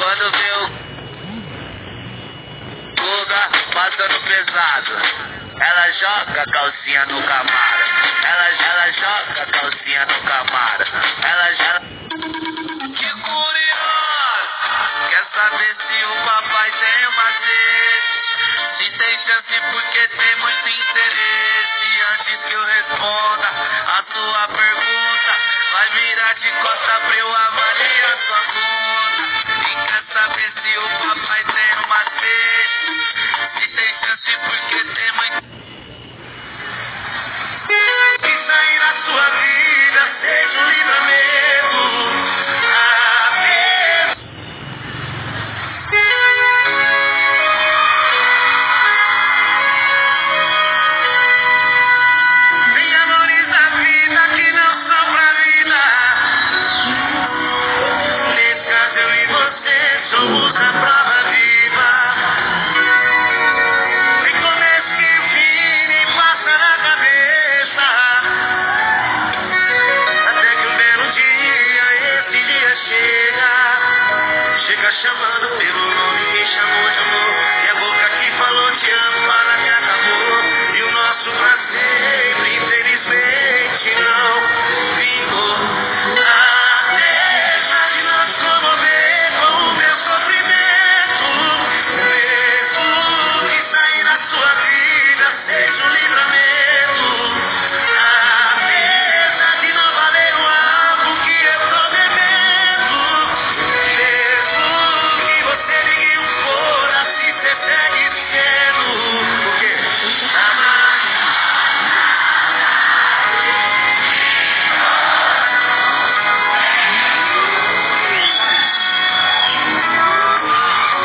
Quando vê o Guga passando pesado, ela joga a calcinha no camaro. Ela joga a calcinha no camaro. Ela... Que curioso! Quer saber se o papai tem uma sede? Se tem chance porque tem muito interesse. Antes que eu responda a sua pergunta, vai virar de costa pra eu avaliar sua bunda.